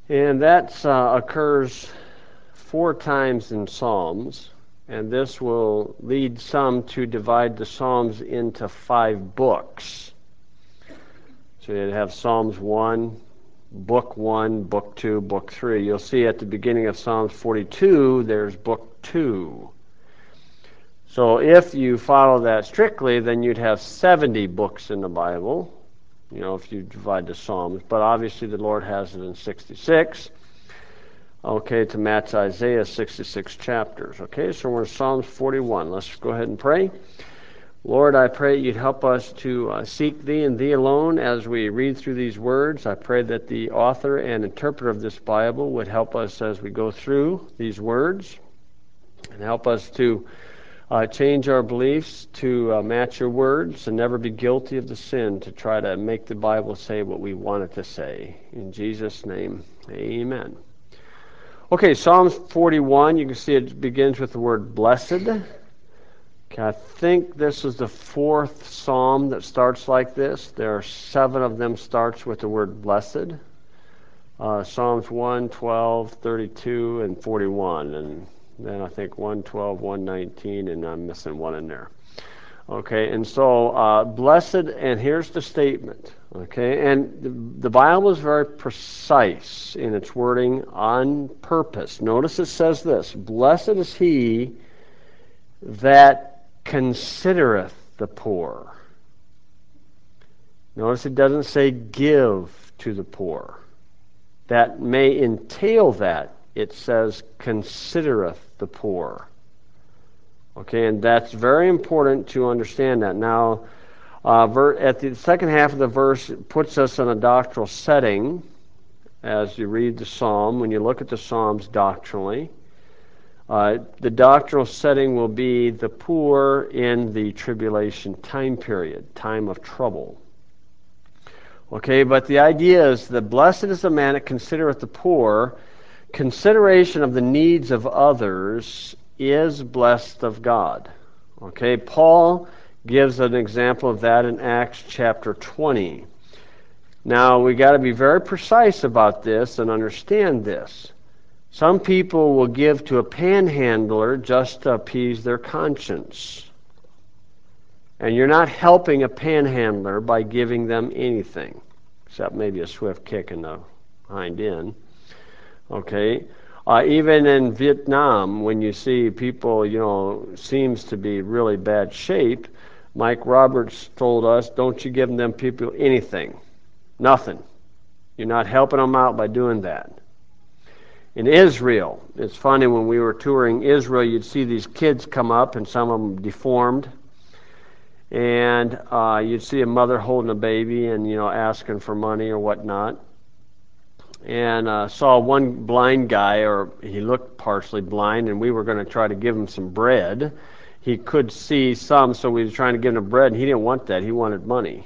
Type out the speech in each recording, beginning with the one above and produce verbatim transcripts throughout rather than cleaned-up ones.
And that uh, occurs four times in Psalms, and this will lead some to divide the Psalms into five books. So you'd have Psalms one, Book one, Book two, Book three. You'll see at the beginning of Psalms forty-two, there's Book two. So if you follow that strictly, then you'd have seventy books in the Bible, you know, if you divide the Psalms. But obviously the Lord has it in sixty-six. Okay, to match Isaiah, sixty-six chapters. Okay, so we're in Psalms forty-one. Let's go ahead and pray. Lord, I pray you'd help us to uh, seek Thee and Thee alone as we read through these words. I pray that the author and interpreter of this Bible would help us as we go through these words and help us to uh, change our beliefs to uh, match your words and never be guilty of the sin to try to make the Bible say what we want it to say. In Jesus' name, amen. Okay, Psalms forty-one, you can see it begins with the word blessed. Okay, I think this is the fourth psalm that starts like this. There are seven of them starts with the word blessed. Uh, Psalms one, twelve, thirty-two, and forty-one. And then I think one twelve, one nineteen, and I'm missing one in there. Okay, and so uh, blessed, and here's the statement. Okay, and the, the Bible is very precise in its wording on purpose. Notice it says this: blessed is he that considereth the poor. Notice it doesn't say give to the poor. That may entail that. It says considereth the poor. Okay, and that's very important to understand that. Now, uh, ver- at the second half of the verse, it puts us in a doctrinal setting as you read the psalm, when you look at the psalms doctrinally. Uh, the doctrinal setting will be the poor in the tribulation time period, time of trouble. Okay, but the idea is that blessed is the man that considereth the poor. Consideration of the needs of others is blessed of God. Okay, Paul gives an example of that in Acts chapter twenty. Now, we got to be very precise about this and understand this. Some people will give to a panhandler just to appease their conscience. And you're not helping a panhandler by giving them anything, except maybe a swift kick in the hind end. Okay? Uh, even in Vietnam, when you see people, you know, seems to be really bad shape, Mike Roberts told us, don't you give them people anything. Nothing. You're not helping them out by doing that. In Israel, it's funny, when we were touring Israel, you'd see these kids come up, and some of them deformed, and uh, you'd see a mother holding a baby and, you know, asking for money or whatnot. And uh, saw one blind guy, or he looked partially blind, and we were going to try to give him some bread. He could see some, so we were trying to give him bread, and he didn't want that. He wanted money.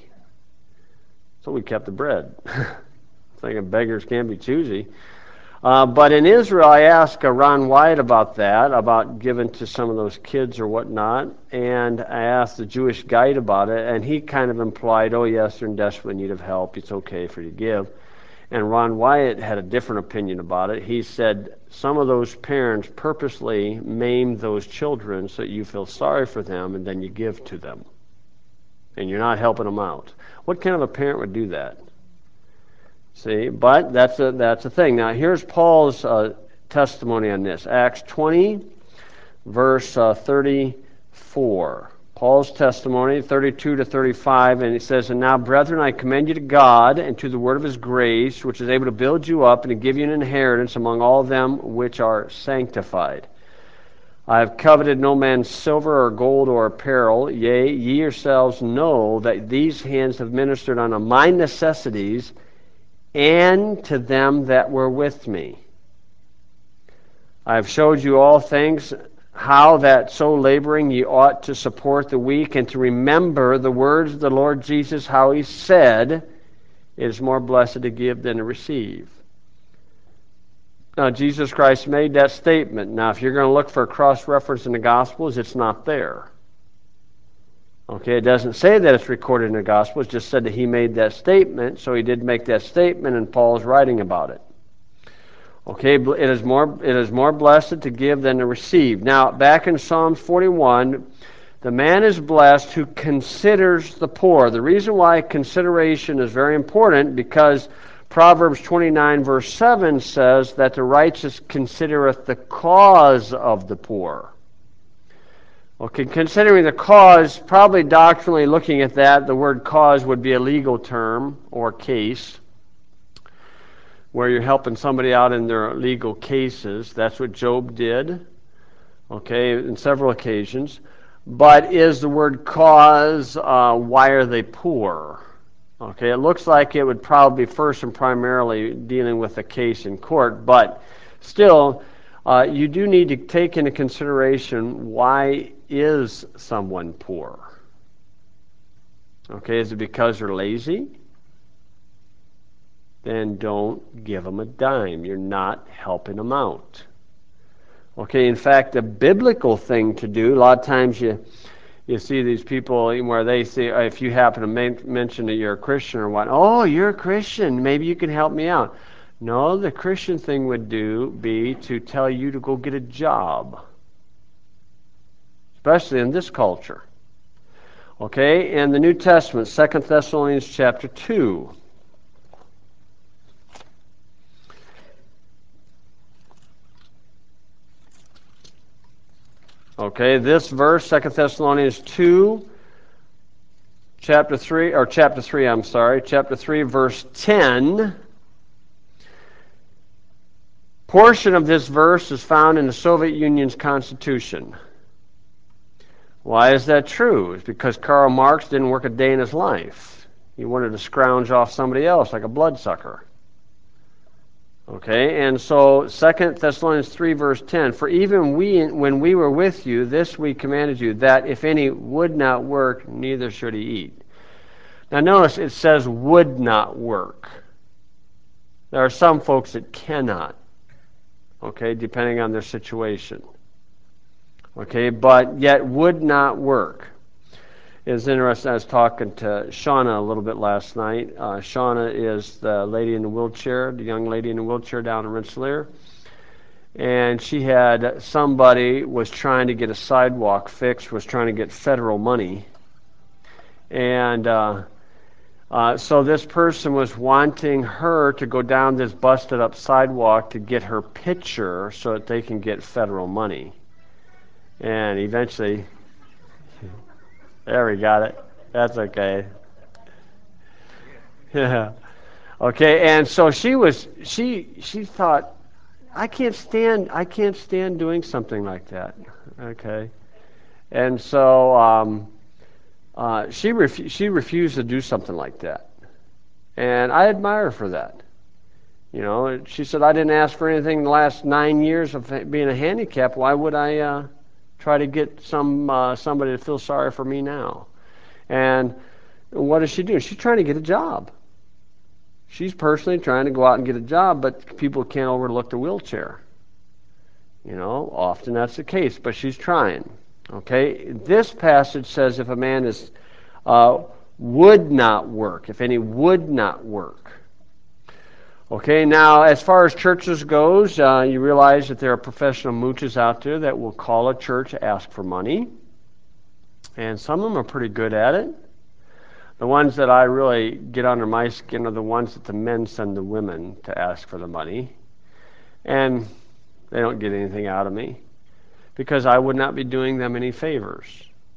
So we kept the bread. Thinking beggars can't be choosy. Uh, but in Israel, I asked uh, Ron Wyatt about that, about giving to some of those kids or whatnot, and I asked the Jewish guide about it, and he kind of implied, oh yes, they're in desperate need of help, it's okay for you to give. And Ron Wyatt had a different opinion about it. He said some of those parents purposely maim those children so that you feel sorry for them, and then you give to them. And you're not helping them out. What kind of a parent would do that? See, but that's a that's a thing. Now, here's Paul's uh, testimony on this. Acts twenty, verse uh, thirty-four. Paul's testimony, thirty-two to thirty-five, and it says, and now, brethren, I commend you to God and to the word of his grace, which is able to build you up and to give you an inheritance among all them which are sanctified. I have coveted no man's silver or gold or apparel. Yea, ye yourselves know that these hands have ministered unto my necessities, and to them that were with me. I have showed you all things, how that so laboring ye ought to support the weak, and to remember the words of the Lord Jesus, how he said, it is more blessed to give than to receive. Now, Jesus Christ made that statement. Now, if you're going to look for a cross-reference in the Gospels, it's not there. Okay, it doesn't say that it's recorded in the Gospels. It just said that he made that statement, so he did make that statement, and Paul is writing about it. Okay, it is more it is more blessed to give than to receive. Now, back in Psalms forty-one, the man is blessed who considers the poor. The reason why consideration is very important, because Proverbs twenty-nine verse seven says that the righteous considereth the cause of the poor. Okay, considering the cause, probably doctrinally looking at that, the word cause would be a legal term or case, where you're helping somebody out in their legal cases. That's what Job did, okay, in several occasions. But is the word cause, uh, why are they poor? Okay, it looks like it would probably be first and primarily dealing with a case in court, but still, uh, you do need to take into consideration, why is someone poor? Okay, is it because they're lazy? Then don't give them a dime. You're not helping them out. Okay, in fact, the biblical thing to do, a lot of times you you see these people where they say, if you happen to men- mention that you're a Christian or what, oh, you're a Christian, maybe you can help me out. No, the Christian thing would do be to tell you to go get a job, especially in this culture. Okay, in the New Testament, Second Thessalonians chapter two. Okay, this verse, Second Thessalonians two, chapter three, or chapter three, I'm sorry, chapter three, verse ten. Portion of this verse is found in the Soviet Union's constitution. Why is that true? It's because Karl Marx didn't work a day in his life. He wanted to scrounge off somebody else like a bloodsucker. Okay, and so Second Thessalonians three, verse ten, for even we, when we were with you, this we commanded you, that if any would not work, neither should he eat. Now notice it says would not work. There are some folks that cannot, okay, depending on their situation. Okay, but yet would not work. It's interesting. I was talking to Shauna a little bit last night. Uh, Shauna is the lady in the wheelchair, the young lady in the wheelchair down in Rensselaer. And she had somebody was trying to get a sidewalk fixed, was trying to get federal money. And uh, uh, so this person was wanting her to go down this busted up sidewalk to get her picture so that they can get federal money. And eventually, there we got it. That's okay. Yeah. Okay, and so she was she she thought, I can't stand I can't stand doing something like that. Okay. And so um, uh, she refu- she refused to do something like that. And I admire her for that. You know, she said, I didn't ask for anything in the last nine years of being a handicap. Why would I uh, try to get some uh, somebody to feel sorry for me now? And what is she doing? She's trying to get a job. She's personally trying to go out and get a job, but people can't overlook the wheelchair. You know, often that's the case, but she's trying. Okay, this passage says if a man is uh, would not work, if any would not work. Okay, now as far as churches goes, uh, you realize that there are professional mooches out there that will call a church to ask for money, and some of them are pretty good at it. The ones that I really get under my skin are the ones that the men send the women to ask for the money. And they don't get anything out of me because I would not be doing them any favors.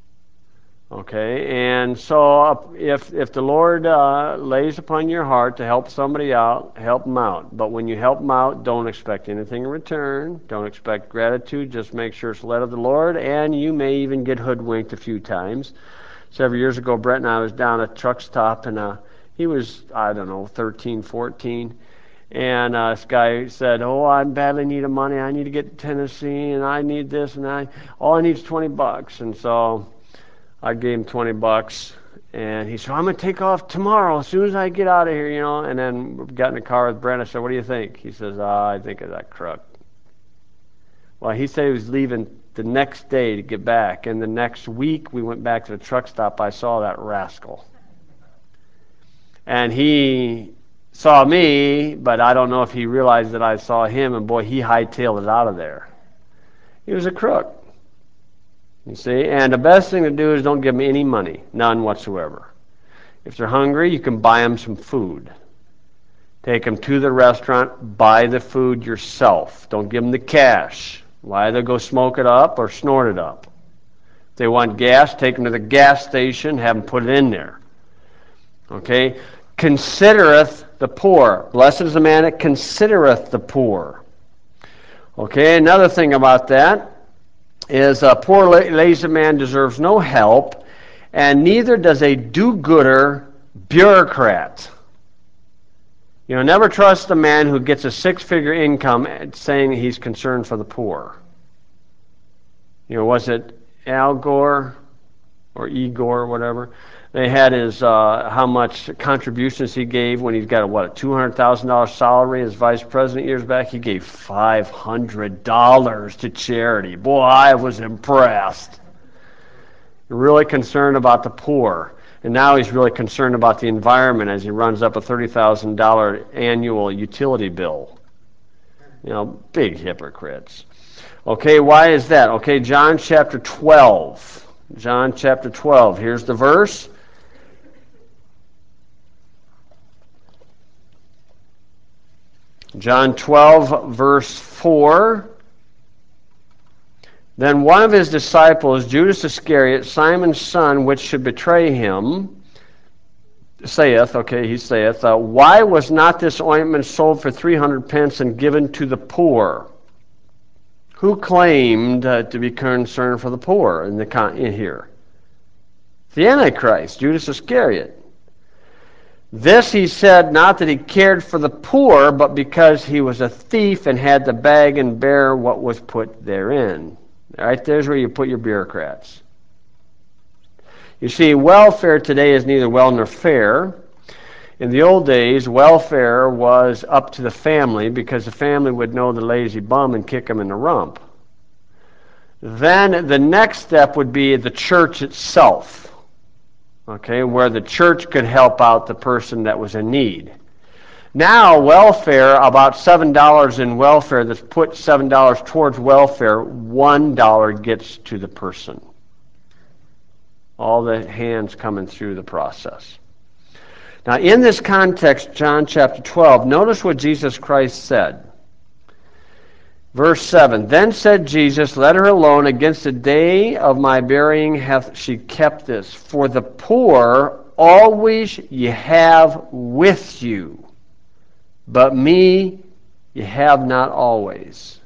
Okay, and so if if the Lord uh, lays upon your heart to help somebody out, help them out. But when you help them out, don't expect anything in return. Don't expect gratitude. Just make sure it's led of the Lord, and you may even get hoodwinked a few times. Several years ago, Brett and I was down at a truck stop, and uh, he was, I don't know, thirteen, fourteen. And uh, this guy said, oh, I badly need the money. I need to get to Tennessee, and I need this, and I all I need is twenty bucks. And so I gave him twenty bucks, and he said, I'm going to take off tomorrow as soon as I get out of here, you know. And then we got in the car with Brent. I said, what do you think? He says, oh, I think of that crook. Well, he said he was leaving the next day to get back, and the next week we went back to the truck stop. I saw that rascal, and he saw me, but I don't know if he realized that I saw him, and boy, he hightailed it out of there. He was a crook, you see. And the best thing to do is don't give them any money, none whatsoever. If they're hungry, you can buy them some food. Take them to the restaurant, buy the food yourself. Don't give them the cash. Either go smoke it up or snort it up. If they want gas, take them to the gas station, have them put it in there. Okay? Considereth the poor. Blessed is the man that considereth the poor. Okay, another thing about that is a poor lazy man deserves no help, and neither does a do-gooder bureaucrat. You know, never trust a man who gets a six-figure income saying he's concerned for the poor. You know, was it Al Gore or Igor or whatever? They had his, uh, how much contributions he gave when he's got, a, what, a two hundred thousand dollars salary as vice president years back. He gave five hundred dollars to charity. Boy, I was impressed. Really concerned about the poor. And now he's really concerned about the environment as he runs up a thirty thousand dollars annual utility bill. You know, big hypocrites. Okay, why is that? Okay, John chapter twelve. John chapter twelve. Here's the verse. John twelve, verse four. Then one of his disciples, Judas Iscariot, Simon's son, which should betray him, saith, okay, he saith, uh, why was not this ointment sold for three hundred pence and given to the poor? Who claimed uh, to be concerned for the poor in the con- in here? The Antichrist, Judas Iscariot. This he said not that he cared for the poor, but because he was a thief and had to bag and bear what was put therein. All right, there's where you put your bureaucrats. You see, welfare today is neither well nor fair. In the old days, welfare was up to the family because the family would know the lazy bum and kick him in the rump. Then the next step would be the church itself. Okay, where the church could help out the person that was in need. Now, welfare, about seven dollars in welfare that's put seven dollars towards welfare, one dollar gets to the person. All the hands coming through the process. Now, in this context, John chapter twelve, notice what Jesus Christ said. Verse seven, then said Jesus, let her alone, against the day of my burying hath she kept this. For the poor always ye have with you, but me ye have not always.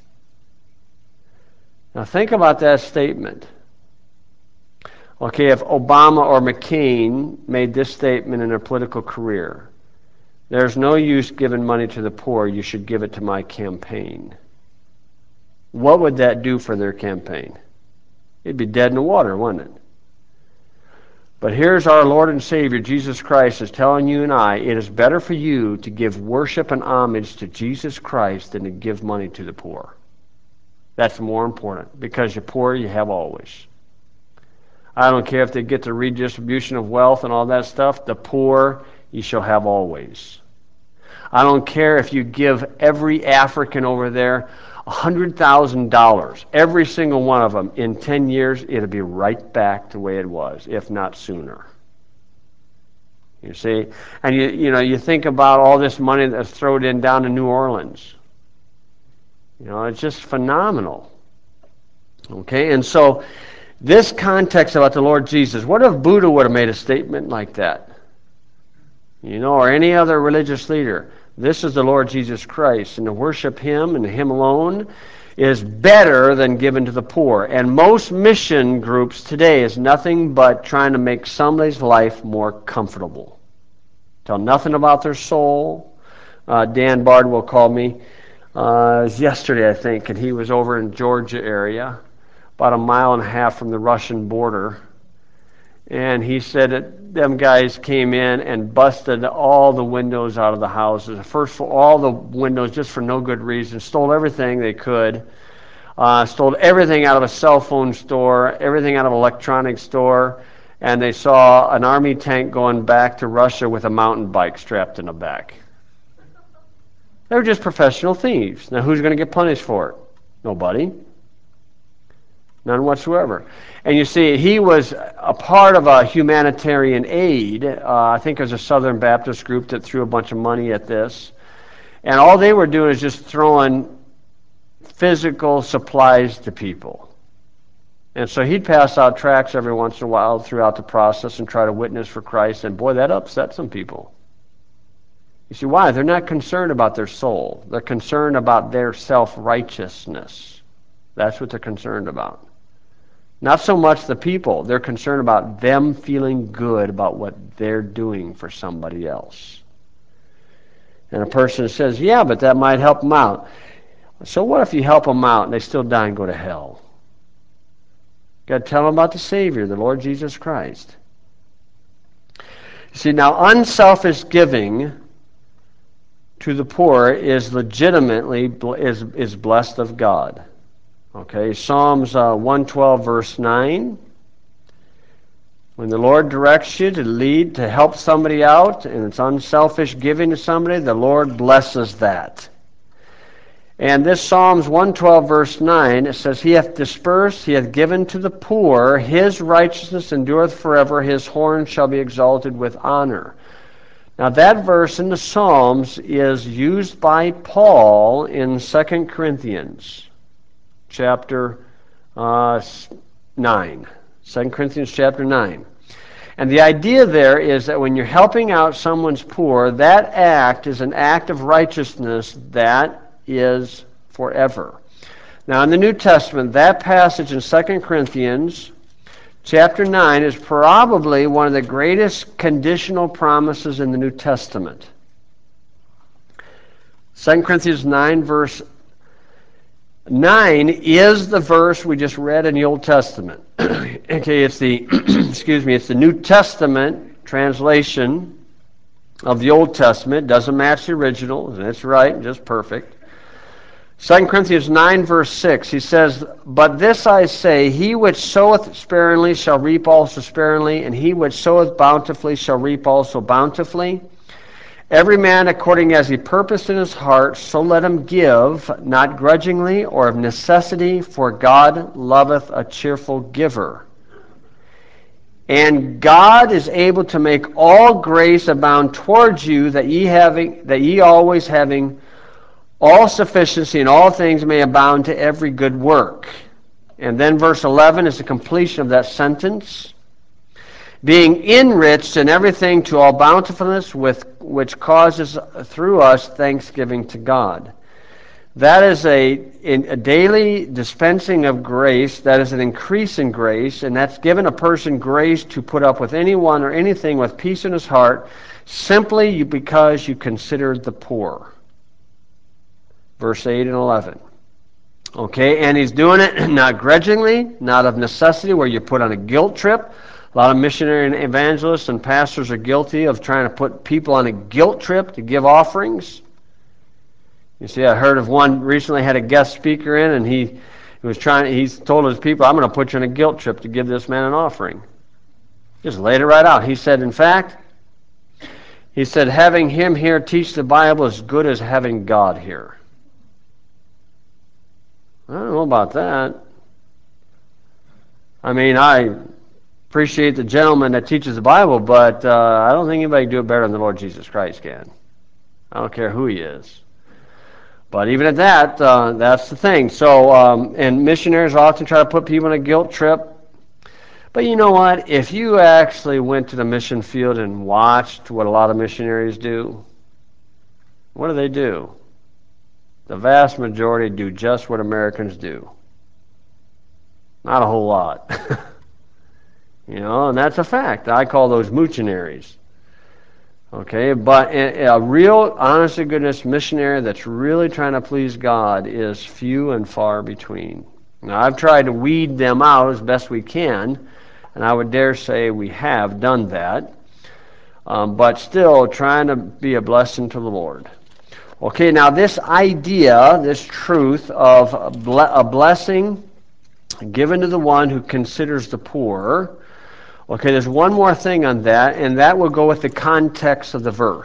Now think about that statement. Okay, if Obama or McCain made this statement in their political career, there's no use giving money to the poor, you should give it to my campaign. What would that do for their campaign? It'd be dead in the water, wouldn't it? But here's our Lord and Savior, Jesus Christ, is telling you and I, it is better for you to give worship and homage to Jesus Christ than to give money to the poor. That's more important, because you're poor, you have always. I don't care if they get the redistribution of wealth and all that stuff, the poor you shall have always. I don't care if you give every African over there one hundred thousand dollars, every single one of them, in ten years, it'll be right back the way it was, if not sooner. You see? And you you know, you think about all this money that's thrown in down to New Orleans. You know, it's just phenomenal. Okay, and so this context about the Lord Jesus, what if Buddha would have made a statement like that? You know, or any other religious leader. This is the Lord Jesus Christ, and to worship Him and Him alone is better than giving to the poor. And most mission groups today is nothing but trying to make somebody's life more comfortable. Tell nothing about their soul. Uh, Dan Bardwell called me uh, it was yesterday, I think, and he was over in Georgia area, about a mile and a half from the Russian border. And he said that them guys came in and busted all the windows out of the houses. First, for all the windows, just for no good reason. Stole everything they could. Uh, stole everything out of a cell phone store, everything out of an electronics store. And they saw an army tank going back to Russia with a mountain bike strapped in the back. They were just professional thieves. Now, who's going to get punished for it? Nobody. None whatsoever. And you see, he was a part of a humanitarian aid. Uh, I think it was a Southern Baptist group that threw a bunch of money at this. And all they were doing is just throwing physical supplies to people. And so he'd pass out tracts every once in a while throughout the process and try to witness for Christ. And boy, that upset some people. You see, why? They're not concerned about their soul. They're concerned about their self-righteousness. That's what they're concerned about. Not so much the people. They're concerned about them feeling good about what they're doing for somebody else. And a person says, yeah, but that might help them out. So what if you help them out and they still die and go to hell? Got to tell them about the Savior, the Lord Jesus Christ. You see, now unselfish giving to the poor is legitimately is, is blessed of God. Okay, Psalms uh, one twelve, verse nine. When the Lord directs you to lead, to help somebody out, and it's unselfish giving to somebody, the Lord blesses that. And this Psalms one twelve, verse nine, it says, He hath dispersed, He hath given to the poor, His righteousness endureth forever, His horn shall be exalted with honor. Now that verse in the Psalms is used by Paul in Second Corinthians chapter uh, nine. Second Corinthians chapter nine. And the idea there is that when you're helping out someone's poor, that act is an act of righteousness that is forever. Now in the New Testament, that passage in Second Corinthians chapter nine is probably one of the greatest conditional promises in the New Testament. Second Corinthians nine, verse nine is the verse we just read in the Old Testament. Okay, it's the excuse me, it's the New Testament translation of the Old Testament. It doesn't match the original, and it's right, just perfect. Second Corinthians nine, verse six, he says, But this I say, he which soweth sparingly shall reap also sparingly, and he which soweth bountifully shall reap also bountifully. Every man according as he purposed in his heart, so let him give, not grudgingly or of necessity, for God loveth a cheerful giver. And God is able to make all grace abound towards you, that ye having that ye always having all sufficiency in all things may abound to every good work. And then verse eleven is the completion of that sentence. Being enriched in everything to all bountifulness, with which causes through us thanksgiving to God. That is a, in, a daily dispensing of grace. That is an increase in grace, and that's given a person grace to put up with anyone or anything with peace in his heart, simply because you considered the poor. Verse eight and eleven. Okay, and he's doing it not grudgingly, not of necessity, where you put on a guilt trip. A lot of missionary and evangelists and pastors are guilty of trying to put people on a guilt trip to give offerings. You see, I heard of one recently had a guest speaker in, and he, he was trying. He's told his people, "I'm going to put you on a guilt trip to give this man an offering." Just laid it right out. He said, in fact, he said, having him here teach the Bible is good as having God here. I don't know about that. I mean, I appreciate the gentleman that teaches the Bible, but uh, I don't think anybody can do it better than the Lord Jesus Christ can. I don't care who he is. But even at that, uh, that's the thing. So, um, and missionaries often try to put people on a guilt trip. But you know what? If you actually went to the mission field and watched what a lot of missionaries do, what do they do? The vast majority do just what Americans do. Not a whole lot. You know, and that's a fact. I call those moochinaries. Okay, but a real, honest to goodness missionary that's really trying to please God is few and far between. Now, I've tried to weed them out as best we can, and I would dare say we have done that, um, but still trying to be a blessing to the Lord. Okay, now this idea, this truth of a, ble- a blessing given to the one who considers the poor. Okay, there's one more thing on that, and that will go with the context of the verse.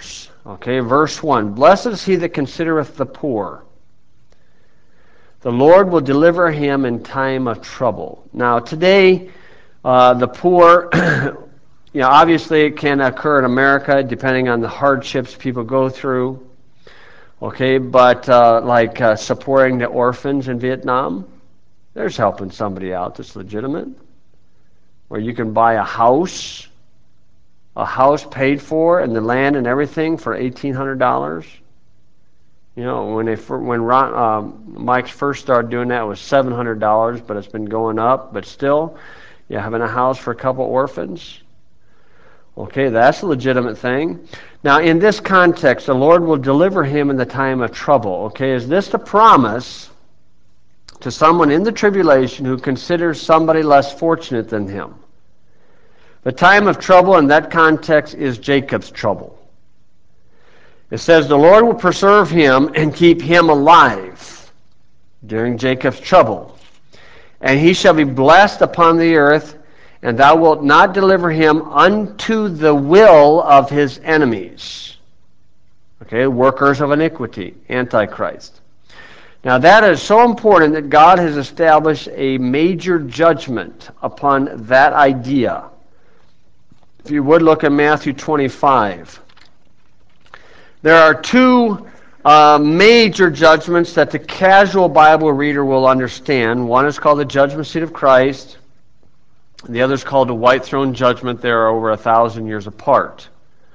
Okay, verse one. Blessed is he that considereth the poor. The Lord will deliver him in time of trouble. Now, today, uh, the poor, you know, obviously it can occur in America depending on the hardships people go through. Okay, but uh, like uh, supporting the orphans in Vietnam, there's helping somebody out that's legitimate. Where you can buy a house, a house paid for, and the land and everything for eighteen hundred dollars. You know, when they when Ron, um, Mike first started doing that, it was seven hundred dollars, but it's been going up. But still, you're having a house for a couple orphans. Okay, that's a legitimate thing. Now, in this context, the Lord will deliver him in the time of trouble. Okay, is this the promise to someone in the tribulation who considers somebody less fortunate than him? The time of trouble in that context is Jacob's trouble. It says, the Lord will preserve him and keep him alive during Jacob's trouble. And he shall be blessed upon the earth, and thou wilt not deliver him unto the will of his enemies. Okay, workers of iniquity, Antichrist. Now that is so important that God has established a major judgment upon that idea. If you would look at Matthew twenty-five. There are two uh, major judgments that the casual Bible reader will understand. One is called the judgment seat of Christ. The other is called the white throne judgment. They are over a thousand years apart.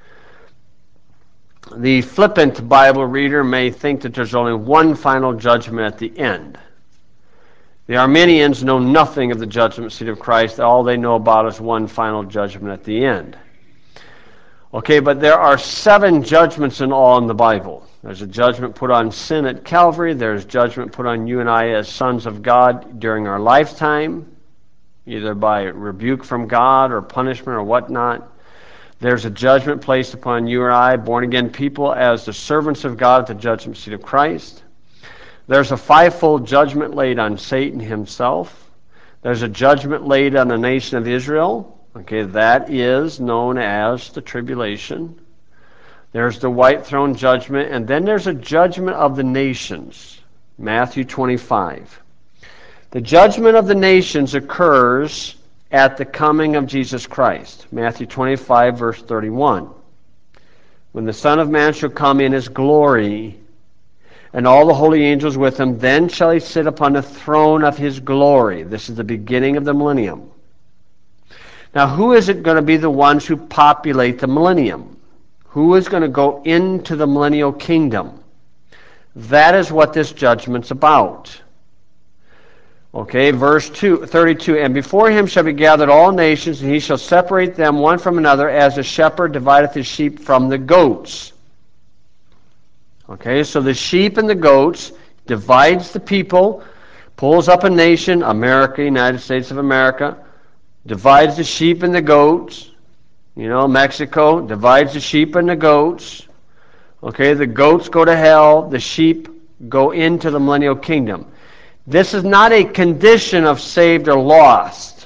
The flippant Bible reader may think that there's only one final judgment at the end. The Arminians know nothing of the judgment seat of Christ. All they know about is one final judgment at the end. Okay, but there are seven judgments in all in the Bible. There's a judgment put on sin at Calvary. There's judgment put on you and I as sons of God during our lifetime, either by rebuke from God or punishment or whatnot. There's a judgment placed upon you or I, born-again people, as the servants of God at the judgment seat of Christ. There's a fivefold judgment laid on Satan himself. There's a judgment laid on the nation of Israel. Okay, that is known as the tribulation. There's the white throne judgment, and then there's a judgment of the nations, Matthew twenty-five. The judgment of the nations occurs at the coming of Jesus Christ, Matthew twenty-five, verse thirty-one. When the Son of Man shall come in his glory, and all the holy angels with him, then shall he sit upon the throne of his glory. This is the beginning of the millennium. Now, who is it going to be the ones who populate the millennium? Who is going to go into the millennial kingdom? That is what this judgment's about. Okay, verse two, thirty-two, and before him shall be gathered all nations, and he shall separate them one from another, as a shepherd divideth his sheep from the goats. Okay, so the sheep and the goats divides the people, pulls up a nation, America, United States of America, divides the sheep and the goats. You know, Mexico divides the sheep and the goats. Okay, the goats go to hell, the sheep go into the millennial kingdom. This is not a condition of saved or lost.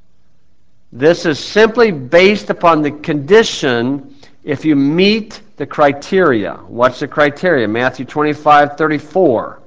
This is simply based upon the condition if you meet the criteria. What's the criteria? Matthew twenty-five, thirty-four.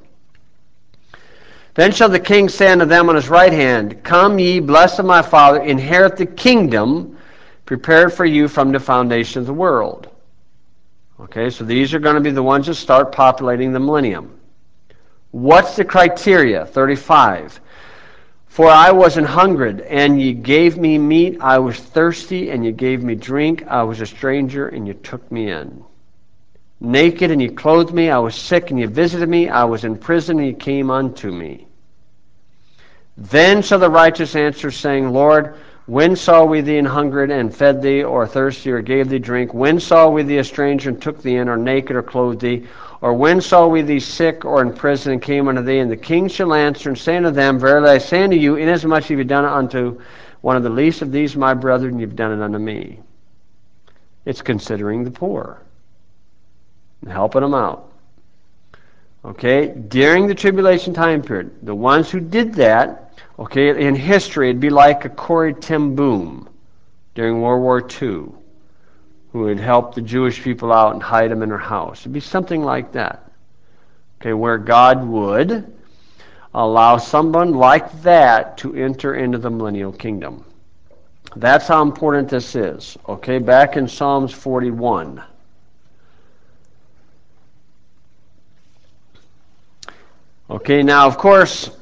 Then shall the king say unto them on his right hand, Come ye, blessed of my Father, inherit the kingdom prepared for you from the foundation of the world. Okay, so these are going to be the ones that start populating the millennium. What's the criteria? thirty-five. For I was an hungered, and ye gave me meat. I was thirsty, and ye gave me drink. I was a stranger, and ye took me in. Naked, and ye clothed me. I was sick, and ye visited me. I was in prison, and ye came unto me. Then shall the righteous answer, saying, Lord, when saw we thee an hungered, and fed thee, or thirsty, or gave thee drink? When saw we thee a stranger, and took thee in, or naked, or clothed thee? Or when saw we thee sick, or in prison, and came unto thee? And the king shall answer, and say unto them, Verily I say unto you, inasmuch as ye have done it unto one of the least of these my brethren, ye have done it unto me. It's considering the poor and helping them out. Okay, during the tribulation time period, the ones who did that, okay, in history, it'd be like a Corrie ten Boom during World War Two. who would help the Jewish people out and hide them in her house. It'd be something like that. Okay, where God would allow someone like that to enter into the millennial kingdom. That's how important this is. Okay, back in Psalms forty-one. Okay, now of course,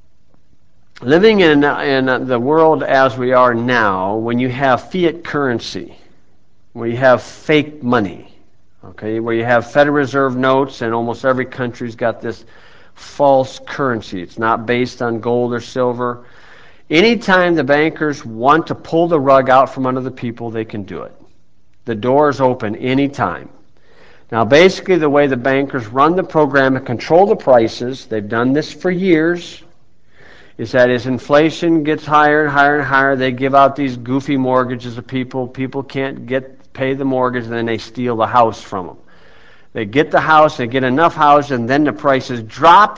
living in, in the world as we are now, when you have fiat currency, where you have fake money, okay, where you have Federal Reserve notes, and almost every country's got this false currency. It's not based on gold or silver. Anytime the bankers want to pull the rug out from under the people, they can do it. The door is open anytime. Now, basically, the way the bankers run the program and control the prices, they've done this for years, is that as inflation gets higher and higher and higher, they give out these goofy mortgages to people. People can't get pay the mortgage, and then they steal the house from them. They get the house, they get enough house, and then the prices drop.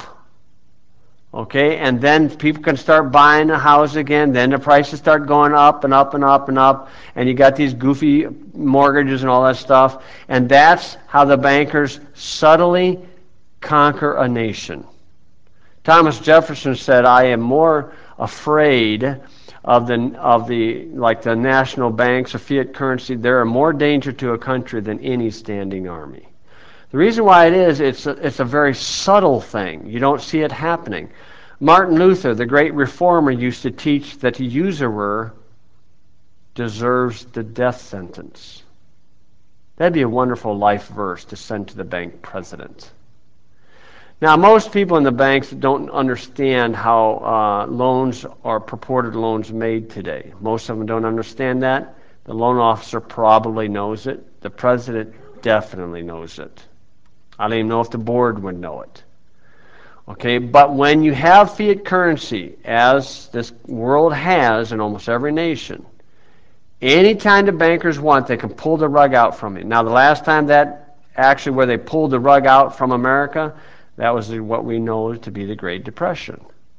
Okay, and then people can start buying a house again. Then the prices start going up and up and up and up, and you got these goofy mortgages and all that stuff. And that's how the bankers subtly conquer a nation. Thomas Jefferson said, "I am more afraid of the of the like the national banks or fiat currency. They're a more danger to a country than any standing army." The reason why it is, it's a, it's a very subtle thing. You don't see it happening. Martin Luther, the great reformer, used to teach that the usurer deserves the death sentence. That'd be a wonderful life verse to send to the bank president. Now, most people in the banks don't understand how uh, loans are purported loans made today. Most of them don't understand that. The loan officer probably knows it. The president definitely knows it. I don't even know if the board would know it. Okay, but when you have fiat currency, as this world has in almost every nation, anytime the bankers want, they can pull the rug out from you. Now, the last time that actually where they pulled the rug out from America, that was what we know to be the Great Depression.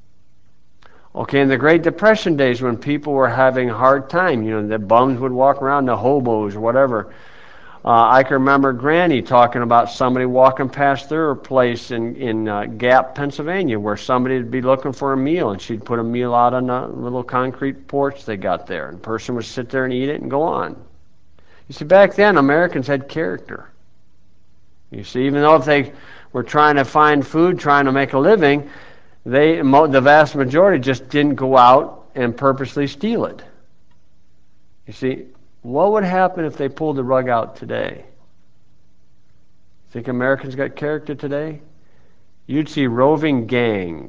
Okay, in the Great Depression days when people were having a hard time, you know, the bums would walk around, the hobos or whatever. Uh, I can remember Granny talking about somebody walking past their place in, in uh, Gap, Pennsylvania, where somebody would be looking for a meal, and she'd put a meal out on a little concrete porch they got there, and the person would sit there and eat it and go on. You see, back then, Americans had character. You see, even though if they were trying to find food, trying to make a living, they, the vast majority just didn't go out and purposely steal it. You see, what would happen if they pulled the rug out today? Think Americans got character today? You'd see roving gangs.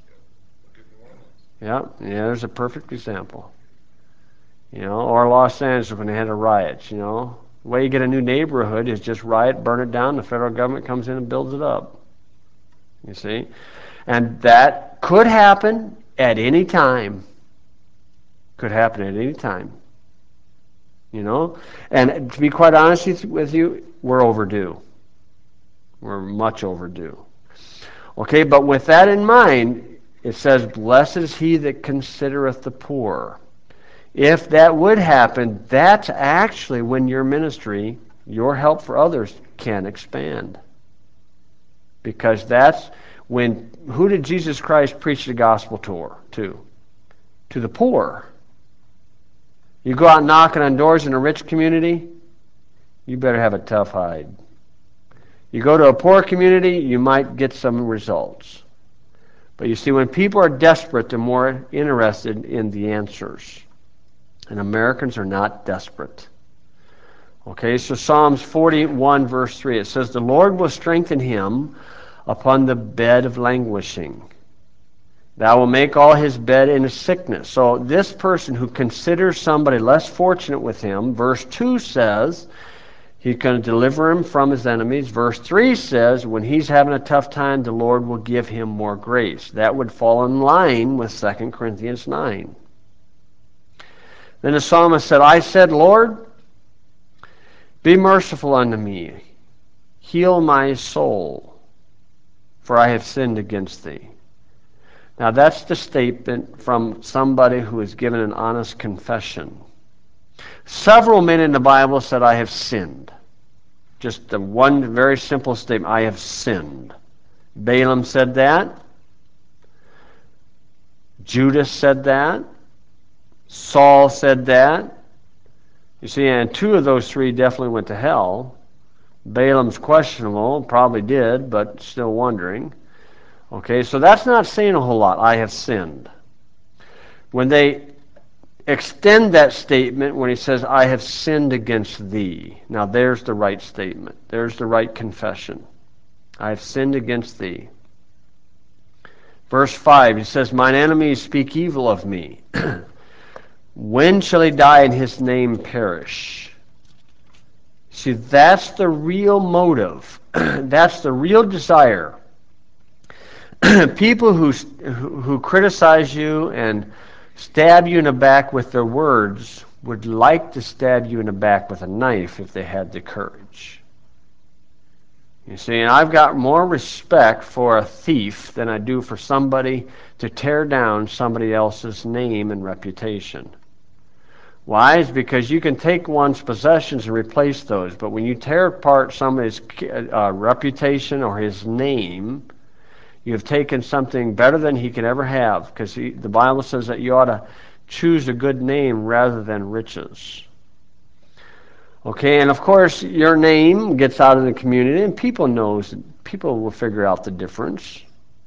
Yeah, yeah, there's a perfect example. You know, or Los Angeles when they had the riots, you know. The way you get a new neighborhood is just riot, burn it down, the federal government comes in and builds it up. You see? And that could happen at any time. Could happen at any time. You know? And to be quite honest with you, we're overdue. We're much overdue. Okay, but with that in mind, it says, "Blessed is he that considereth the poor." If that would happen, that's actually when your ministry, your help for others, can expand. Because that's when, who did Jesus Christ preach the gospel to? To, to the poor. You go out knocking on doors in a rich community, you better have a tough hide. You go to a poor community, you might get some results. But you see, when people are desperate, they're more interested in the answers. And Americans are not desperate. Okay, so Psalms forty-one, verse three, it says, "The Lord will strengthen him upon the bed of languishing. Thou will make all his bed in sickness." So this person who considers somebody less fortunate with him, verse two says, he's going to deliver him from his enemies. Verse three says, when he's having a tough time, the Lord will give him more grace. That would fall in line with Second Corinthians nine. Then the psalmist said, "I said, Lord, be merciful unto me. Heal my soul, for I have sinned against thee." Now that's the statement from somebody who has given an honest confession. Several men in the Bible said, I have sinned. Just the one very simple statement, I have sinned. Balaam said that. Judas said that. Saul said that. You see, and two of those three definitely went to hell. Balaam's questionable, probably did, but still wondering. Okay, so that's not saying a whole lot. I have sinned. When they extend that statement, when he says, I have sinned against thee. Now there's the right statement. There's the right confession. I have sinned against thee. Verse five, he says, mine enemies speak evil of me. When shall he die and his name perish? See, that's the real motive. That's the real desire. People who, who criticize you and stab you in the back with their words would like to stab you in the back with a knife if they had the courage. You see, and I've got more respect for a thief than I do for somebody to tear down somebody else's name and reputation. Why? It's because you can take one's possessions and replace those, but when you tear apart somebody's uh, reputation or his name, you have taken something better than he could ever have, because the Bible says that you ought to choose a good name rather than riches. Okay, and of course, your name gets out in the community, and people knows, people will figure out the difference.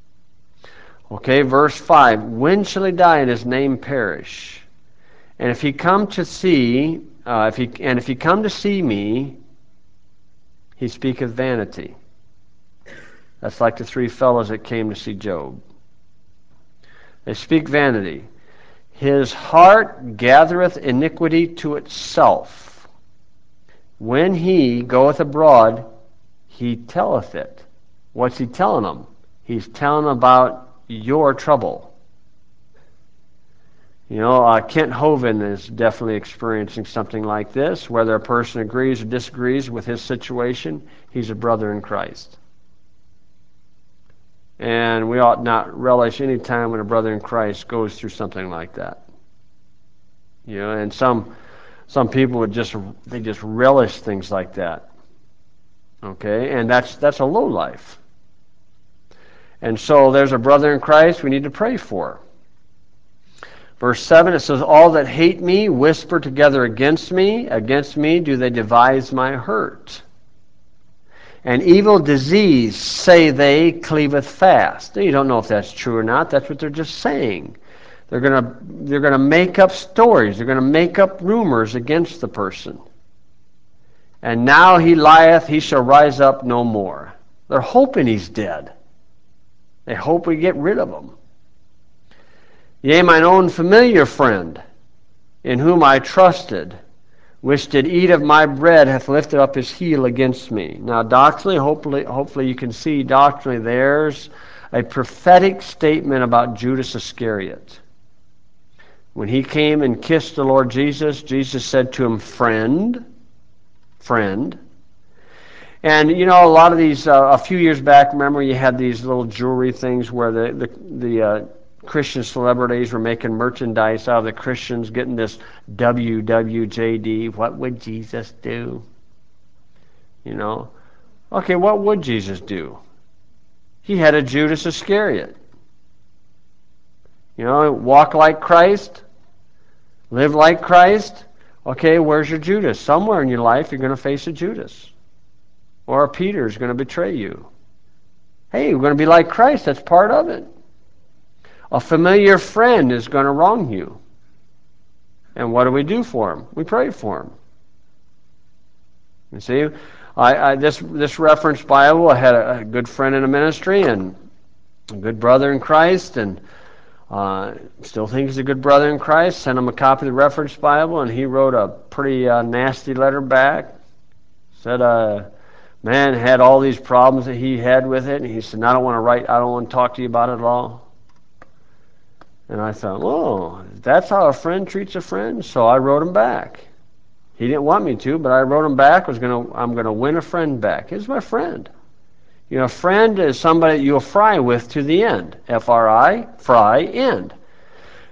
Okay, verse five, when shall he die and his name perish? And if he come to see, uh, if he and if he come to see me, he speaketh vanity. That's like the three fellows that came to see Job. They speak vanity. His heart gathereth iniquity to itself. When he goeth abroad, he telleth it. What's he telling them? He's telling them about your trouble. You know, uh, Kent Hovind is definitely experiencing something like this. Whether a person agrees or disagrees with his situation, he's a brother in Christ. And we ought not relish any time when a brother in Christ goes through something like that. You know, and some some people would just they just relish things like that. Okay, and that's that's a low life. And so there's a brother in Christ we need to pray for. Verse seven, it says, all that hate me whisper together against me. Against me do they devise my hurt. An evil disease, say they, cleaveth fast. You don't know if that's true or not. That's what they're just saying. They're going to they're going to make up stories. They're going to make up rumors against the person. And now he lieth, he shall rise up no more. They're hoping he's dead. They hope we get rid of him. Yea, mine own familiar friend, in whom I trusted, which did eat of my bread, hath lifted up his heel against me. Now, doctrinally, hopefully, hopefully you can see doctrinally there's a prophetic statement about Judas Iscariot. When he came and kissed the Lord Jesus, Jesus said to him, friend, friend. And, you know, a lot of these, uh, a few years back, remember you had these little jewelry things where the, the, the uh, Christian celebrities were making merchandise out of the Christians, getting this W W J D, what would Jesus do? You know? Okay, what would Jesus do? He had a Judas Iscariot. You know, walk like Christ, live like Christ. Okay, where's your Judas? Somewhere in your life you're going to face a Judas. Or a Peter is going to betray you. Hey, we're going to be like Christ. That's part of it. A familiar friend is going to wrong you. And what do we do for him? We pray for him. You see, I, I, this this reference Bible, I had a, a good friend in the ministry and a good brother in Christ, and uh, still think he's a good brother in Christ. Sent him a copy of the reference Bible, and he wrote a pretty uh, nasty letter back. Said, uh, man had all these problems that he had with it, and he said, I don't want to write, I don't want to talk to you about it at all. And I thought, oh, that's how a friend treats a friend. So I wrote him back. He didn't want me to, but I wrote him back. I was gonna, I'm going to win a friend back. He's my friend. You know, a friend is somebody you'll fry with to the end. F R I, fry, end.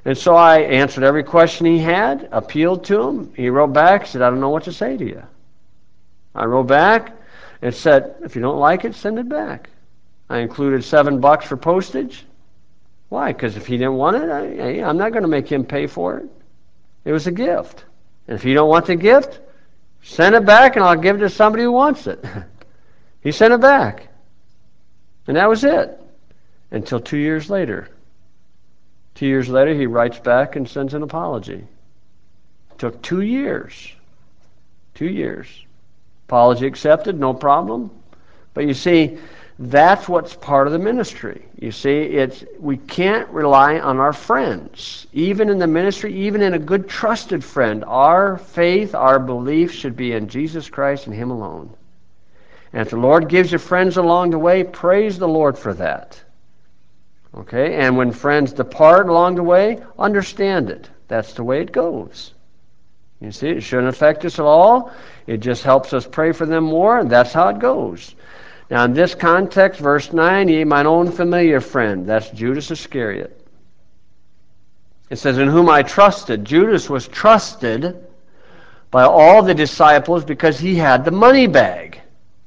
And so I answered every question he had, appealed to him. He wrote back, said, I don't know what to say to you. I wrote back and said, if you don't like it, send it back. I included seven bucks for postage. Why? Because if he didn't want it, I, I'm not going to make him pay for it. It was a gift. And if you don't want the gift, send it back and I'll give it to somebody who wants it. He sent it back. And that was it. Until two years later. Two years later, he writes back and sends an apology. It took two years. Two years. Apology accepted, no problem. But you see, that's what's part of the ministry. You see, it's we can't rely on our friends. Even in the ministry, even in a good trusted friend, our faith, our belief should be in Jesus Christ and Him alone. And if the Lord gives you friends along the way, praise the Lord for that. Okay? And when friends depart along the way, understand it. That's the way it goes. You see, it shouldn't affect us at all. It just helps us pray for them more, and that's how it goes. Now, in this context, verse nine, ye mine own familiar friend. That's Judas Iscariot. It says, in whom I trusted. Judas was trusted by all the disciples because he had the money bag.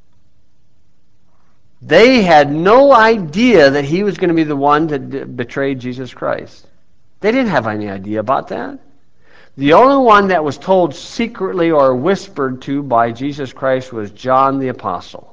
They had no idea that he was going to be the one that betrayed Jesus Christ. They didn't have any idea about that. The only one that was told secretly or whispered to by Jesus Christ was John the Apostle.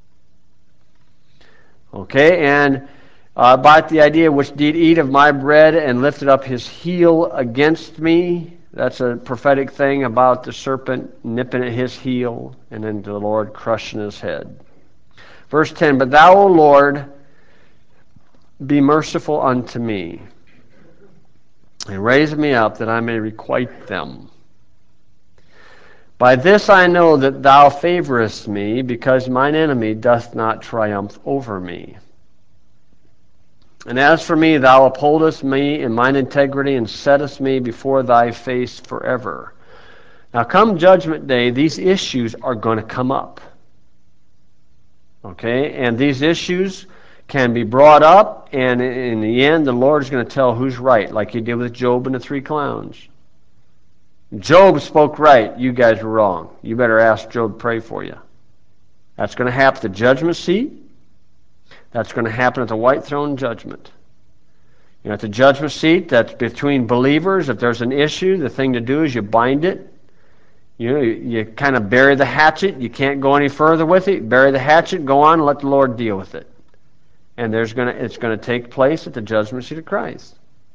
Okay, and uh, about the idea, which did eat of my bread and lifted up his heel against me. That's a prophetic thing about the serpent nipping at his heel and then the Lord crushing his head. Verse ten, but thou, O Lord, be merciful unto me, and raise me up that I may requite them. By this I know that thou favorest me, because mine enemy doth not triumph over me. And as for me, thou upholdest me in mine integrity, and settest me before thy face forever. Now come judgment day, these issues are going to come up. Okay, and these issues can be brought up, and in the end, the Lord is going to tell who's right, like He did with Job and the three clowns. Job spoke right. You guys were wrong. You better ask Job to pray for you. That's going to happen at the judgment seat. That's going to happen at the white throne judgment. You know, at the judgment seat, that's between believers. If there's an issue, the thing to do is you bind it. You know, you, you kind of bury the hatchet. You can't go any further with it. Bury the hatchet, go on, and let the Lord deal with it. And there's going to, it's going to take place at the judgment seat of Christ.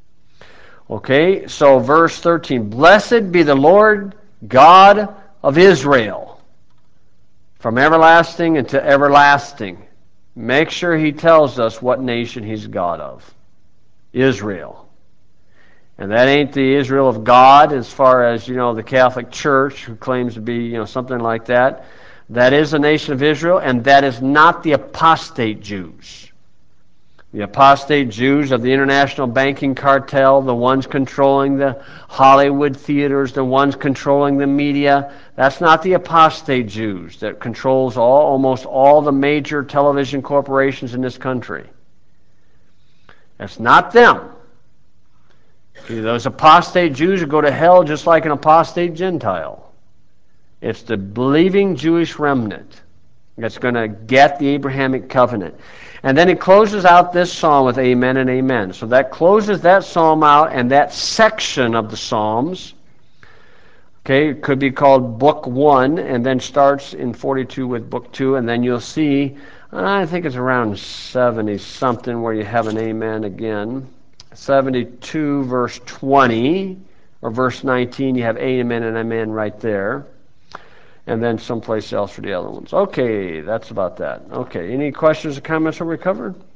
Okay, so verse thirteen, blessed be the Lord God of Israel, from everlasting unto everlasting. Make sure He tells us what nation He's God of. Israel. And that ain't the Israel of God as far as, you know, the Catholic Church, who claims to be, you know, something like that. That is the nation of Israel, and that is not the apostate Jews. The apostate Jews of the international banking cartel, the ones controlling the Hollywood theaters, the ones controlling the media, that's not the apostate Jews that controls all, almost all the major television corporations in this country. That's not them. See, those apostate Jews will go to hell just like an apostate Gentile. It's the believing Jewish remnant that's going to get the Abrahamic covenant. And then it closes out this psalm with amen and amen. So that closes that psalm out, and that section of the Psalms, okay, it could be called Book One, and then starts in forty-two with Book Two, and then you'll see, I think it's around seventy-something where you have an amen again. seventy-two, verse twenty, or verse nineteen, you have amen and amen right there. And then someplace else for the other ones. Okay, that's about that. Okay, any questions or comments on we covered?